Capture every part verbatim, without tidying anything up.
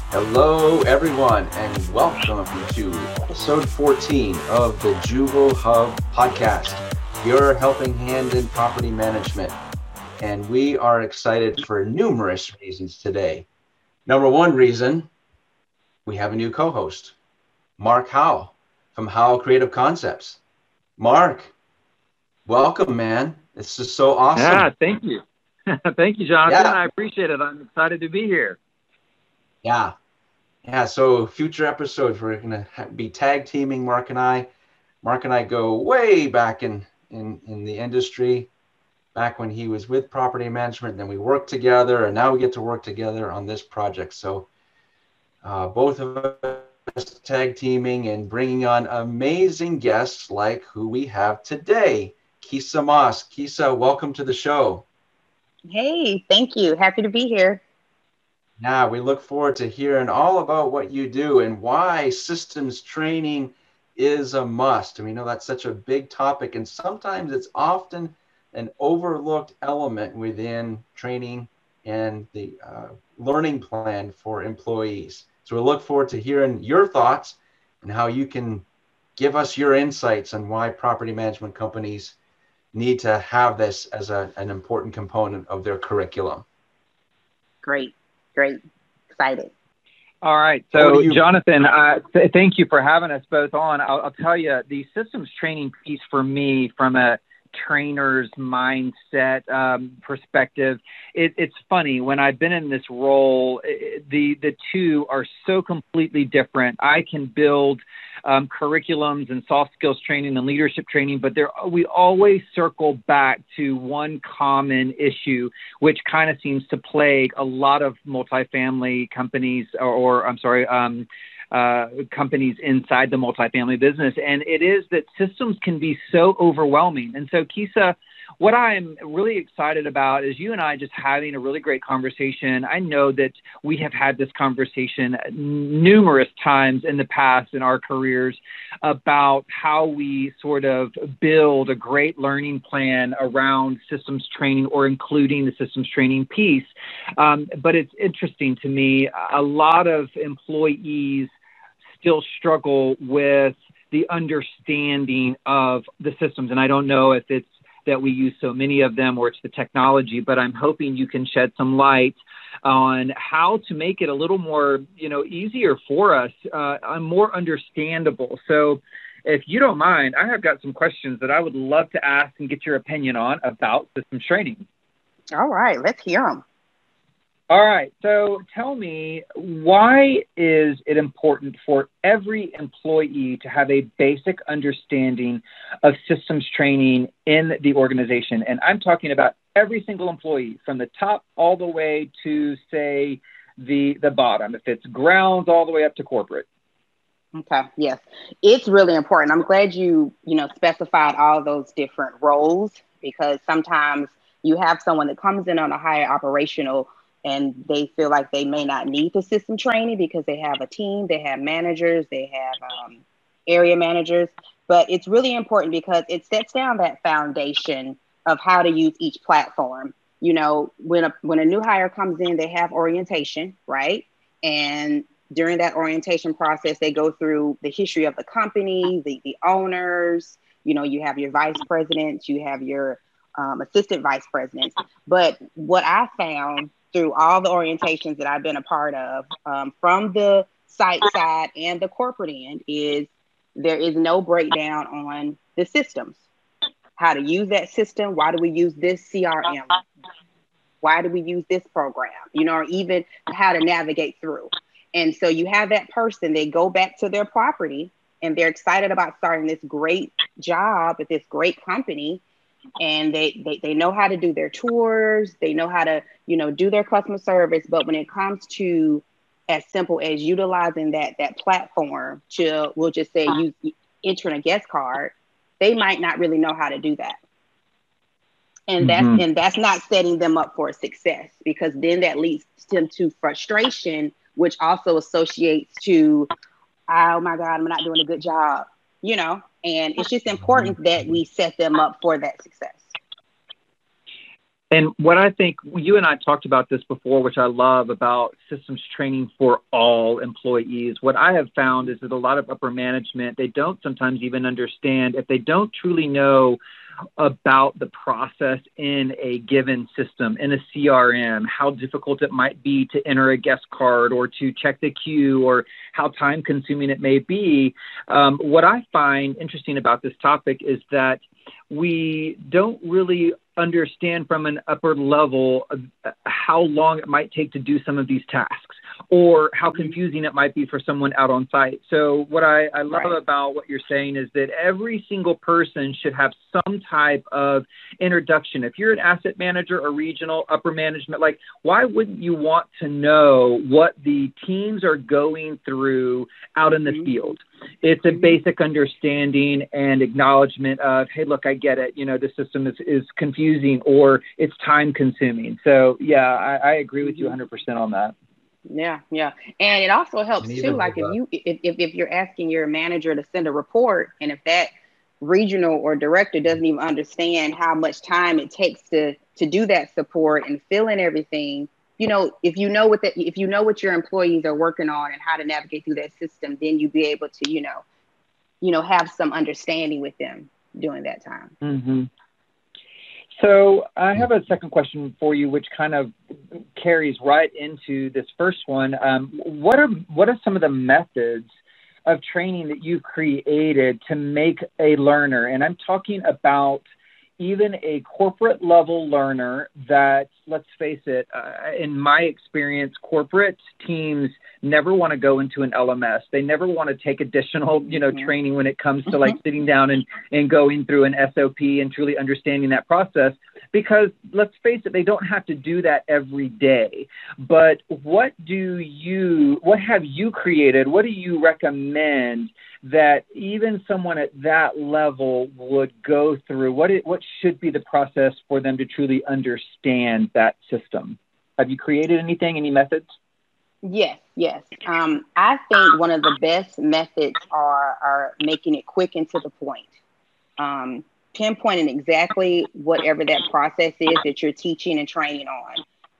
Hello, everyone, and welcome to episode fourteen of the Jubal Hub podcast, your helping hand in property management. And we are excited for numerous reasons today. Number one reason, we have a new co-host, Mark Howell from Howell Creative Concepts. Mark, welcome, man. This is so awesome. Yeah, thank you. Thank you, Jonathan. Yeah. I appreciate it. I'm excited to be here. Yeah. Yeah, so future episodes, we're going to be tag teaming Mark and I. Mark and I go way back in, in, in the industry, back when he was with property management. Then we worked together, and now we get to work together on this project. So uh, both of us tag teaming and bringing on amazing guests like who we have today. Kisa Moss. Kisa, welcome to the show. Hey, thank you. Happy to be here. Yeah, we look forward to hearing all about what you do and why systems training is a must. And we know that's such a big topic, and sometimes it's often an overlooked element within training and the uh, learning plan for employees. So we look forward to hearing your thoughts and how you can give us your insights on why property management companies need to have this as a, an important component of their curriculum. Great. Great. Excited. All right. So, Jonathan, uh, th- thank you for having us both on. I'll, I'll tell you, the systems training piece for me, from a trainer's mindset um, perspective, it, it's funny. When I've been in this role, it, the the two are so completely different. I can build um, curriculums and soft skills training and leadership training, but there we always circle back to one common issue, which kind of seems to plague a lot of multifamily companies, or, or I'm sorry, um, uh, companies inside the multifamily business. And it is that systems can be so overwhelming. And so, Kisa, what I'm really excited about is you and I just having a really great conversation. I know that we have had this conversation numerous times in the past in our careers about how we sort of build a great learning plan around systems training, or including the systems training piece. Um, but it's interesting to me, a lot of employees still struggle with the understanding of the systems. And I don't know if it's that we use so many of them or it's the technology, but I'm hoping you can shed some light on how to make it a little more, you know, easier for us, uh, more understandable. So if you don't mind, I have got some questions that I would love to ask and get your opinion on about systems training. All right, let's hear them. All right. So tell me, why is it important for every employee to have a basic understanding of systems training in the organization? And I'm talking about every single employee, from the top all the way to, say, the, the bottom, if it's grounds all the way up to corporate. Okay. Yes, it's really important. I'm glad you, you know, specified all those different roles, because sometimes you have someone that comes in on a higher operational and they feel like they may not need the system training because they have a team, they have managers, they have um, area managers. But it's really important because it sets down that foundation of how to use each platform. You know, when a when a new hire comes in, they have orientation, right? And during that orientation process, they go through the history of the company, the, the owners, you know, you have your vice presidents, you have your um, assistant vice presidents. But what I found through all the orientations that I've been a part of, um, from the site side and the corporate end, is there is no breakdown on the systems. How to use that system, why do we use this C R M? Why do we use this program? You know, or even how to navigate through. And so you have that person, they go back to their property and they're excited about starting this great job at this great company. And they, they, they know how to do their tours. They know how to, you know, do their customer service. But when it comes to as simple as utilizing that, that platform to, we'll just say, you entering a guest card, they might not really know how to do that. And that's, mm-hmm. and that's not setting them up for success, because then that leads them to frustration, which also associates to, oh my God, I'm not doing a good job, you know, and it's just important that we set them up for that success. And what I think, you and I talked about this before, which I love about systems training for all employees. What I have found is that a lot of upper management, they don't sometimes even understand, if they don't truly know about the process in a given system, in a C R M, how difficult it might be to enter a guest card or to check the queue, or how time consuming it may be. Um, what I find interesting about this topic is that we don't really understand from an upper level of how long it might take to do some of these tasks, or how confusing it might be for someone out on site. So what I, I love right. about what you're saying is that every single person should have some type of introduction. If you're an asset manager or regional upper management, like, why wouldn't you want to know what the teams are going through out in the mm-hmm. field? It's a basic understanding and acknowledgement of, hey, look, I get it. You know, the system is, is confusing, or it's time consuming. So yeah, I, I agree with you one hundred percent on that. Yeah, yeah. And it also helps too, like if you if, if if you're asking your manager to send a report, and if that regional or director doesn't even understand how much time it takes to to do that support and fill in everything, you know, if you know what that if you know what your employees are working on and how to navigate through that system, then you'll be able to, you know, you know, have some understanding with them during that time. Mm-hmm. So I have a second question for you, which kind of carries right into this first one. Um, what are what are some of the methods of training that you've created to make a learner? And I'm talking about even a corporate level learner that, let's face it, uh, in my experience, corporate teams never want to go into an L M S. They never want to take additional, you know, mm-hmm. training when it comes to like sitting down and, and going through an S O P and truly understanding that process, because let's face it, they don't have to do that every day. But what do you, what have you created? What do you recommend that even someone at that level would go through? What it, what should be the process for them to truly understand that system? Have you created anything, any methods? Yes, yes. Um, I think one of the best methods are, are making it quick and to the point. Um, pinpointing exactly whatever that process is that you're teaching and training on.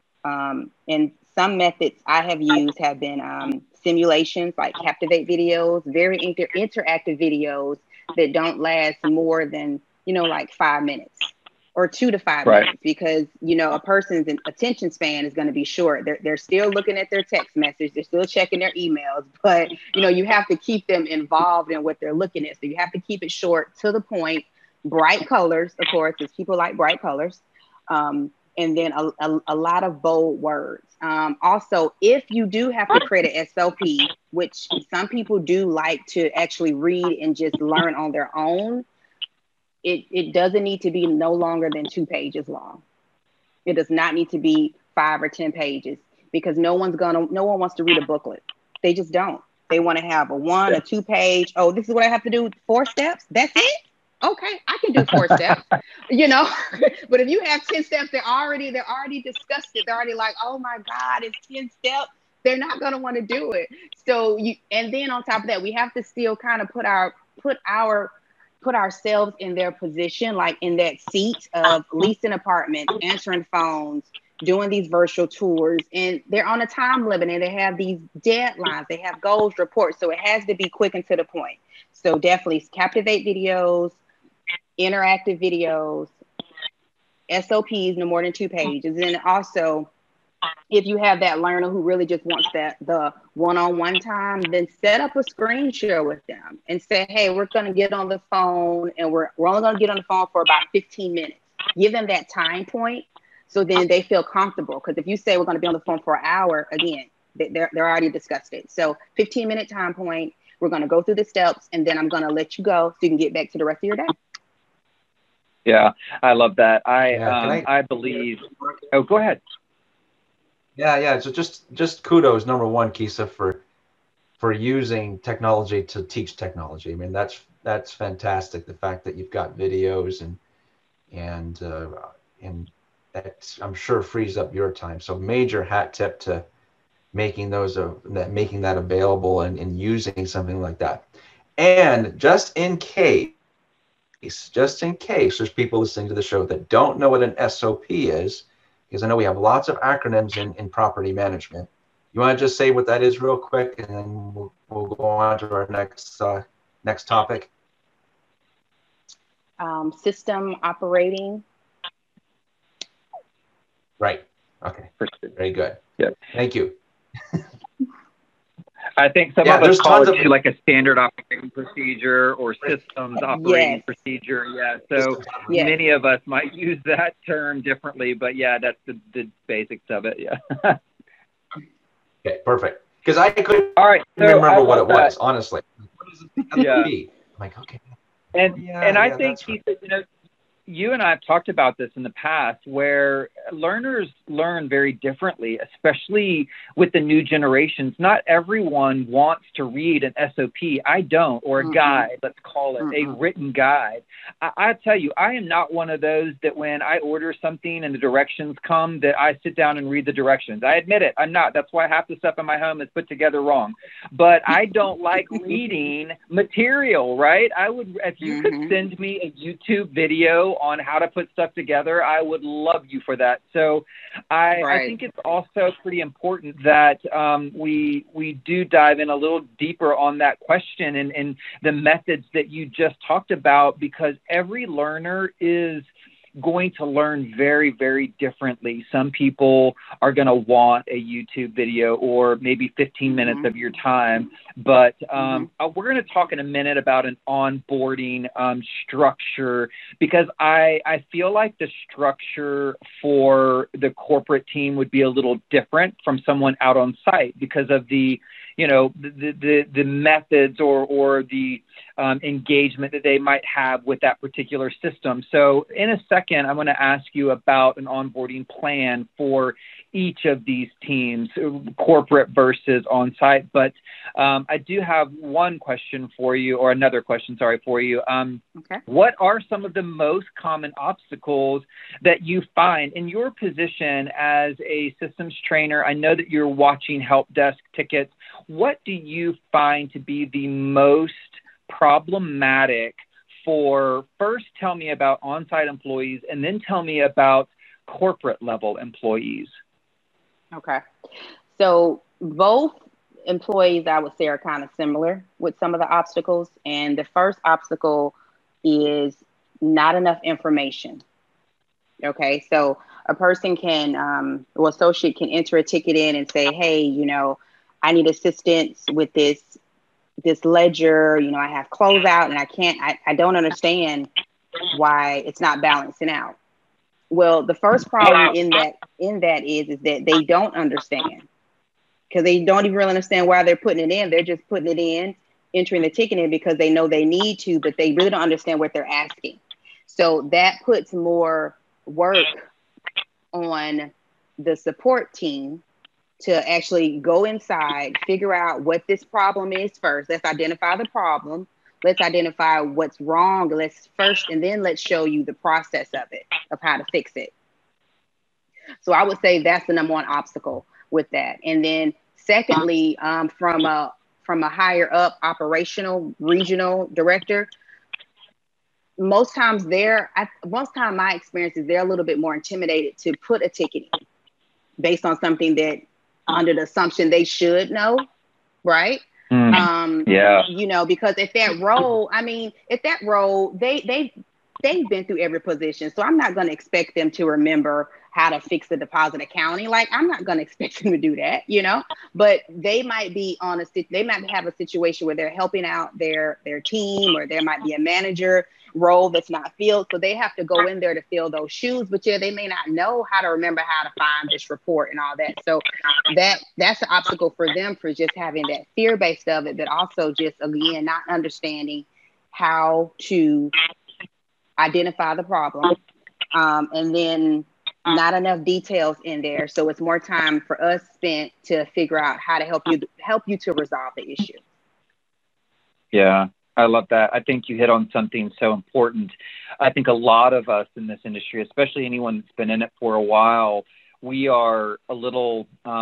Um, and some methods I have used have been um, simulations like Captivate videos, very inter- interactive videos that don't last more than, you know, like five minutes or two to five right. minutes, because, you know, a person's attention span is going to be short. They're, they're still looking at their text message. They're still checking their emails, but, you know, you have to keep them involved in what they're looking at. So you have to keep it short, to the point, bright colors, of course, because people like bright colors. Um, and then a, a, a lot of bold words. Um, also, if you do have to create an S O P, which some people do like to actually read and just learn on their own, it, it doesn't need to be no longer than two pages long. It does not need to be five or ten pages, because no one's gonna, no one wants to read a booklet. They just don't. They want to have a one, a two page. Oh, this is what I have to do. Four steps. That's it. Okay, I can do four steps, you know, but if you have ten steps, they're already, they're already disgusted. They're already like, oh my God, it's ten steps. They're not going to want to do it. So you, and then on top of that, we have to still kind of put our, put our, put ourselves in their position, like in that seat of leasing apartments, answering phones, doing these virtual tours, and they're on a time limit and they have these deadlines, they have goals, reports. So it has to be quick and to the point. So definitely Captivate videos, interactive videos, S O Ps, no more than two pages. And then also, if you have that learner who really just wants that the one-on-one time, then set up a screen share with them and say, hey, we're going to get on the phone, and we're, we're only going to get on the phone for about fifteen minutes. Give them that time point, so then they feel comfortable. Because if you say we're going to be on the phone for an hour, again, they're, they're already disgusted. So fifteen minute time point, we're going to go through the steps, and then I'm going to let you go so you can get back to the rest of your day. Yeah, I love that. I yeah, um, I, I believe. Oh, go ahead. Yeah, yeah. So just just kudos, number one, Kisa, for for using technology to teach technology. I mean, that's that's fantastic. The fact that you've got videos and and uh, and that I'm sure frees up your time. So major hat tip to making those uh, that making that available and, and using something like that. And just in case piece, just in case there's people listening to the show that don't know what an S O P is, because I know we have lots of acronyms in, in property management. You want to just say what that is real quick, and then we'll, we'll go on to our next uh, next topic. Um, system operating. Right. Okay. Very good. Yeah. Thank you. I think some yeah, of us call it of, like a standard operating procedure or systems operating yes. procedure. Yeah. So yes. many of us might use that term differently, but yeah, that's the, the basics of it. Yeah. Okay, perfect. Because I couldn't All right, so remember what it was, that. honestly. What is it? Yeah. I'm like, okay. And yeah, and I yeah, think right. you know, you and I have talked about this in the past, where learners learn very differently, especially with the new generations. Not everyone wants to read an S O P. I don't, or a mm-hmm. guide, let's call it, mm-hmm. a written guide. I, I tell you, I am not one of those that when I order something and the directions come, that I sit down and read the directions. I admit it, I'm not. That's why half the stuff in my home is put together wrong. But I don't like reading material, right? I would, if you mm-hmm. could send me a YouTube video on how to put stuff together, I would love you for that. So I, right. I think it's also pretty important that um, we we do dive in a little deeper on that question and, and the methods that you just talked about, because every learner is going to learn very, very differently. Some people are going to want a YouTube video or maybe fifteen minutes mm-hmm. of your time. But um, mm-hmm. we're going to talk in a minute about an onboarding um, structure, because I, I feel like the structure for the corporate team would be a little different from someone out on site because of the, you know, the, the, the methods or, or the um, engagement that they might have with that particular system. So in a second, I'm going to ask you about an onboarding plan for each of these teams, corporate versus on-site. But um, I do have one question for you, or another question, sorry, for you. Um, okay. What are some of the most common obstacles that you find in your position as a systems trainer? I know that you're watching help desk tickets. What do you find to be the most problematic for, first tell me about on-site employees, and then tell me about corporate level employees? Okay. So both employees, I would say, are kind of similar with some of the obstacles. And the first obstacle is not enough information. Okay. So a person can, um, or associate can enter a ticket in and say, hey, you know, I need assistance with this, this ledger, you know, I have closeout and I can't, I, I don't understand why it's not balancing out. Well, the first problem in that in that is is that they don't understand, because they don't even really understand why they're putting it in. They're just putting it in, entering the ticket in because they know they need to, but they really don't understand what they're asking. So that puts more work on the support team to actually go inside, figure out what this problem is first. Let's identify the problem. Let's identify what's wrong. Let's first, and then let's show you the process of it, of how to fix it. So I would say that's the number one obstacle with that. And then secondly, um, from a from a higher up operational regional director, most times they're, I, most time my experience is they're a little bit more intimidated to put a ticket in based on something that under the assumption they should know, right? Mm, um, yeah. You know, because if that role, I mean, if that role, they, they, they've been through every position. So I'm not going to expect them to remember how to fix the deposit accounting. Like, I'm not going to expect them to do that, you know, but they might be on a, they might have a situation where they're helping out their, their team, or there might be a manager role that's not filled. So they have to go in there to fill those shoes, but yeah, they may not know how to remember how to find this report and all that. So that that's the obstacle for them, for just having that fear based of it, but also just, again, not understanding how to identify the problem. Um, and then not enough details in there. So it's more time for us spent to figure out how to help you, help you to resolve the issue. Yeah. I love that. I think you hit on something so important. I think a lot of us in this industry, especially anyone that's been in it for a while, we are a little, um,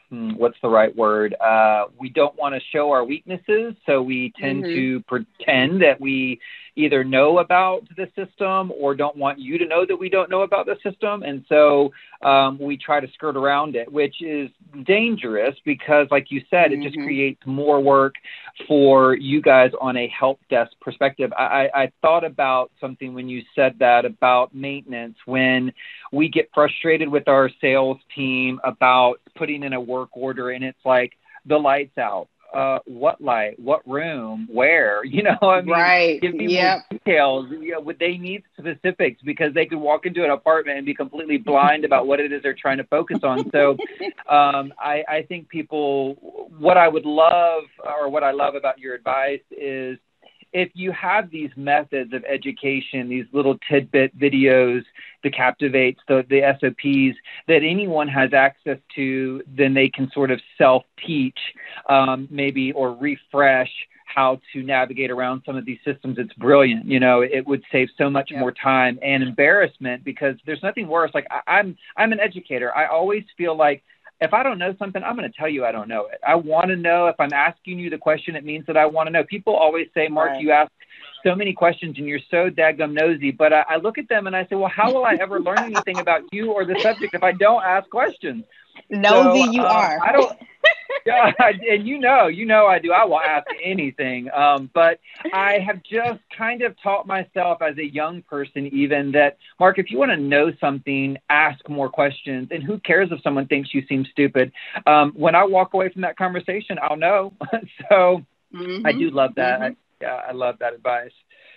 what's the right word? Uh, we don't want to show our weaknesses. So we tend mm-hmm. to pretend that we either know about the system or don't want you to know that we don't know about the system. And so um, we try to skirt around it, which is dangerous because, like you said, mm-hmm. it just creates more work for you guys on a help desk perspective. I, I thought about something when you said that about maintenance, when we get frustrated with our sales team about putting in a work order and it's like the lights out. Uh, what light, what room, where, you know, I mean, right. give people yep. details. You know, would they need specifics because they could walk into an apartment and be completely blind about what it is they're trying to focus on. So um, I, I think people, what I would love or what I love about your advice is if you have these methods of education, these little tidbit videos, the Captivates, the, the S O Ps that anyone has access to, then they can sort of self-teach um, maybe or refresh how to navigate around some of these systems. It's brilliant. You know, it would save so much yep. more time and embarrassment because there's nothing worse. Like I, I'm, I'm an educator. I always feel like if I don't know something, I'm going to tell you I don't know it. I want to know. If I'm asking you the question, it means that I want to know. People always say, Mark, right. you ask so many questions and you're so daggum nosy. But I, I look at them and I say, well, how will I ever learn anything about you or the subject if I don't ask questions? Nosy so, you um, are. I don't. Yeah, and you know, you know I do. I will ask anything. Um, but I have just kind of taught myself as a young person even that, Mark, if you want to know something, ask more questions. And who cares if someone thinks you seem stupid? Um, when I walk away from that conversation, I'll know. so mm-hmm. I do love that. Mm-hmm. I, yeah, I love that advice.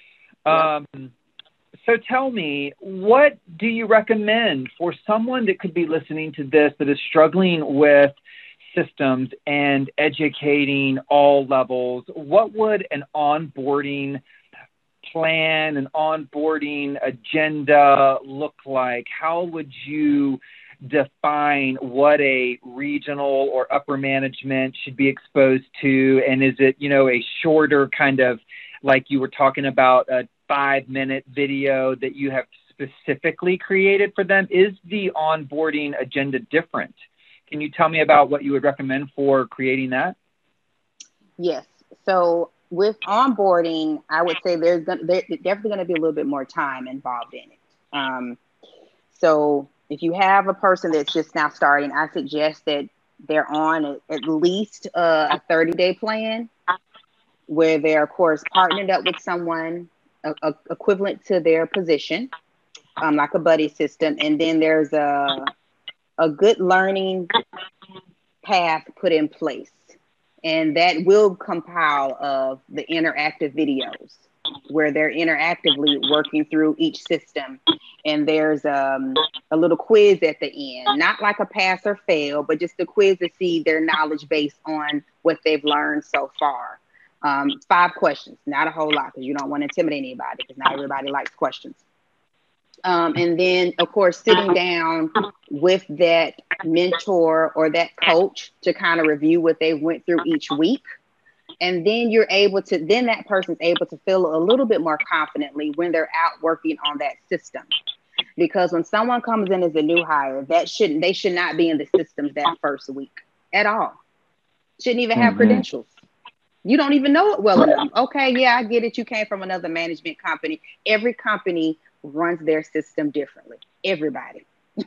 Um, yep. So tell me, what do you recommend for someone that could be listening to this that is struggling with systems and educating all levels? What would an onboarding plan, an onboarding agenda look like? How would you define what a regional or upper management should be exposed to? And is it, you know, a shorter kind of, like you were talking about, a five minute video that you have specifically created for them? Is the onboarding agenda different? Can you tell me about what you would recommend for creating that? Yes. So with onboarding, I would say there's, gonna, there's definitely going to be a little bit more time involved in it. Um, so if you have a person that's just now starting, I suggest that they're on a, at least a, a thirty day plan where they're, of course, partnered up with someone a, a, equivalent to their position, um, like a buddy system. And then there's a a good learning path put in place. And that will compile of the interactive videos where they're interactively working through each system. And there's um, a little quiz at the end, not like a pass or fail, but just a quiz to see their knowledge based on what they've learned so far. Um, five questions, not a whole lot because you don't want to intimidate anybody because not everybody likes questions. Um, and then, of course, sitting down with that mentor or that coach to kind of review what they went through each week. And then you're able to, then that person's able to feel a little bit more confidently when they're out working on that system. Because when someone comes in as a new hire, that shouldn't, they should not be in the systems that first week at all. Shouldn't even have mm-hmm. credentials. You don't even know it well enough. Okay, yeah, I get it. You came from another management company. Every company runs their system differently. Everybody.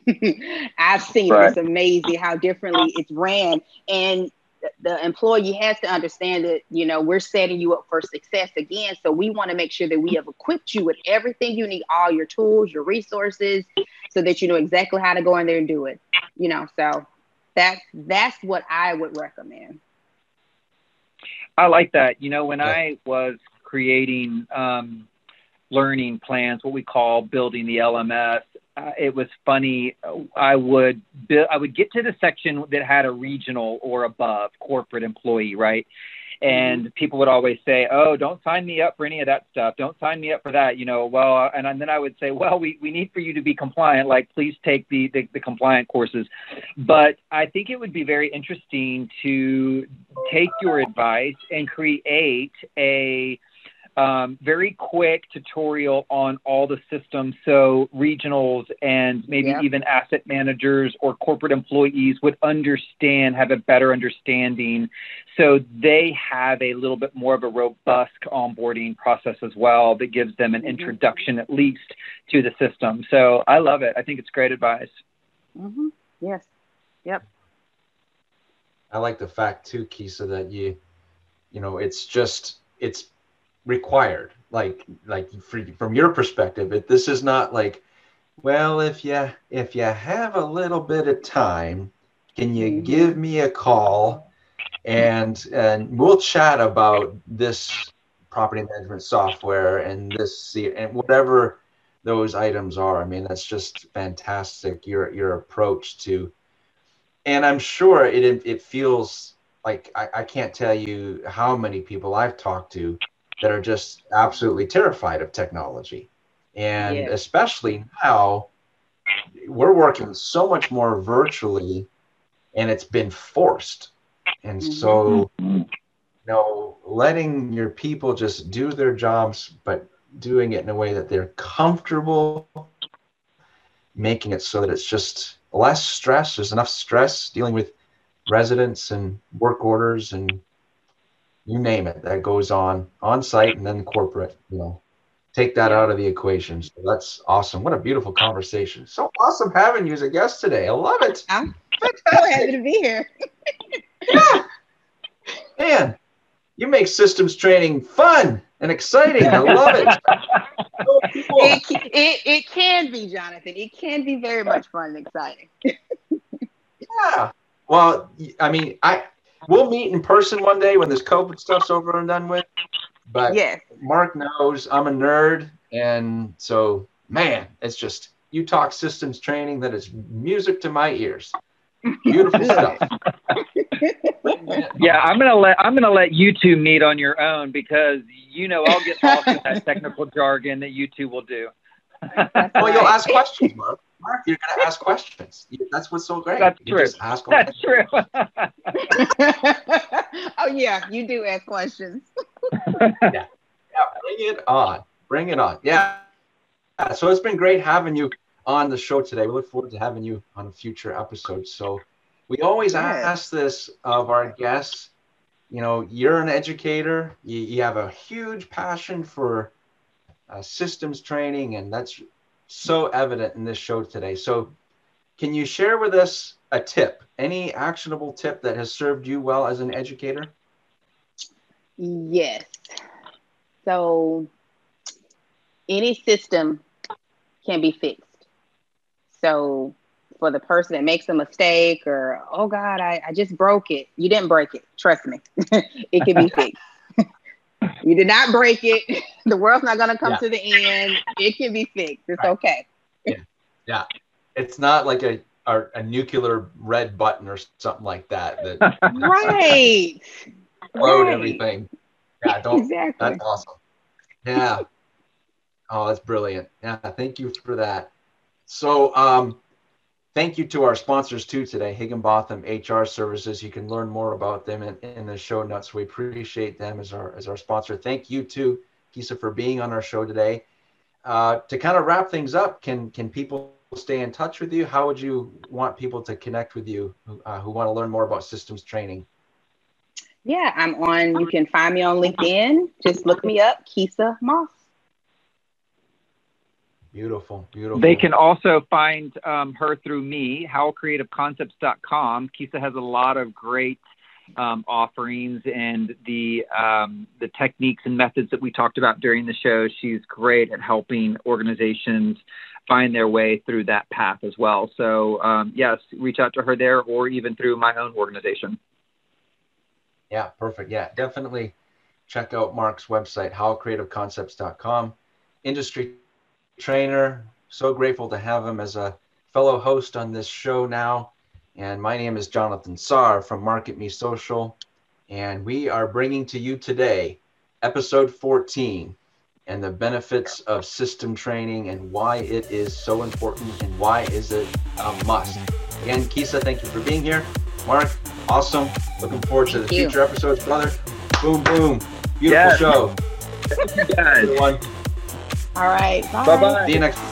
I've seen right. it. It's amazing how differently it's ran. And the employee has to understand that, you know, we're setting you up for success again. So we want to make sure that we have equipped you with everything you need, all your tools, your resources, so that you know exactly how to go in there and do it. You know, so that's that's what I would recommend. I like that. You know, when I was creating um, learning plans, what we call building the L M S, uh, it was funny. I would bu- I would get to the section that had a regional or above corporate employee, right? And mm-hmm. people would always say, oh, don't sign me up for any of that stuff. Don't sign me up for that. You know, well, and, and then I would say, well, we, we need for you to be compliant. Like, please take the, the, the compliant courses. But I think it would be very interesting to take your advice and create a um, very quick tutorial on all the systems. So regionals and maybe Yep. even asset managers or corporate employees would understand, have a better understanding. So they have a little bit more of a robust onboarding process as well that gives them an Mm-hmm. introduction at least to the system. So I love it. I think it's great advice. Mm-hmm. Yes. Yep. I like the fact too, Kisa, that you, you know, it's just, it's required. Like, like for, from your perspective, it, this is not like, well, if you, if you have a little bit of time, can you Mm-hmm. give me a call and, and we'll chat about this property management software and this, and whatever those items are. I mean, that's just fantastic. Your, your approach to, and I'm sure it, it feels like, I, I can't tell you how many people I've talked to that are just absolutely terrified of technology. And Yeah. especially now, we're working so much more virtually and it's been forced. And Mm-hmm. so, you know, letting your people just do their jobs, but doing it in a way that they're comfortable, making it so that it's just less stress. There's enough stress dealing with residents and work orders and you name it that goes on on site and then corporate, you know, take that Yeah. out of the equation. So that's awesome. What a beautiful conversation. So awesome having you as a guest today. I love it. I'm so happy to be here. Yeah. Man, you make systems training fun and exciting. I love it. So cool. It, it, it can be, Jonathan. It can be very much fun and exciting. Yeah. Well, I mean, I we'll meet in person one day when this COVID stuff's over and done with. But Yes. Mark knows I'm a nerd, and so man, it's just you talk systems training that is music to my ears. Beautiful stuff. Yeah, I'm gonna let I'm gonna let you two meet on your own because you know I'll get lost in that technical jargon that you two will do. Well, you'll ask questions, Mark. Mark, you're gonna ask questions. That's what's so great. That's you true. Just ask That's true. Oh yeah, you do ask questions. yeah. yeah, bring it on. Bring it on. Yeah. So it's been great having you on the show today. We look forward to having you on a future episode. So we always Yes. ask this of our guests. You know, you're an educator. You, you have a huge passion for uh, systems training, and that's so evident in this show today. So can you share with us a tip, any actionable tip that has served you well as an educator? Yes. So any system can be fixed. So for the person that makes a mistake or, oh God, I, I just broke it. You didn't break it. Trust me. It can be fixed. You did not break it. The world's not going to come Yeah. to the end. It can be fixed. It's Right. okay. Yeah. Yeah. It's not like a, a, a nuclear red button or something like that. that Right. Load Right. everything. Yeah, don't. Exactly. That's awesome. Yeah. Oh, that's brilliant. Yeah, thank you for that. So, um, thank you to our sponsors too today, Higginbotham H R Services. You can learn more about them in, in the show notes. We appreciate them as our as our sponsor. Thank you too, Kisa, for being on our show today. Uh, to kind of wrap things up, can can people stay in touch with you? How would you want people to connect with you uh, who want to learn more about systems training? Yeah, I'm on, you can find me on LinkedIn. Just look me up, Kisa Moss. Beautiful, beautiful. They can also find um, her through me, howl creative concepts dot com. Kisa has a lot of great um, offerings and the um, the techniques and methods that we talked about during the show. She's great at helping organizations find their way through that path as well. So um, yes, reach out to her there or even through my own organization. Yeah, perfect. Yeah, definitely check out Mark's website, howl creative concepts dot com. Industry trainer. So grateful to have him as a fellow host on this show now. And my name is Jonathan Saar from Market Me Social. And we are bringing to you today, episode fourteen, and the benefits of system training and why it is so important and why is it a must. Again, Kisa, thank you for being here. Mark, awesome. Looking forward to the Thank you. future episodes, brother. Boom, boom. Beautiful Yes. show. Thank you guys. Everyone. All right. Bye bye. See you next.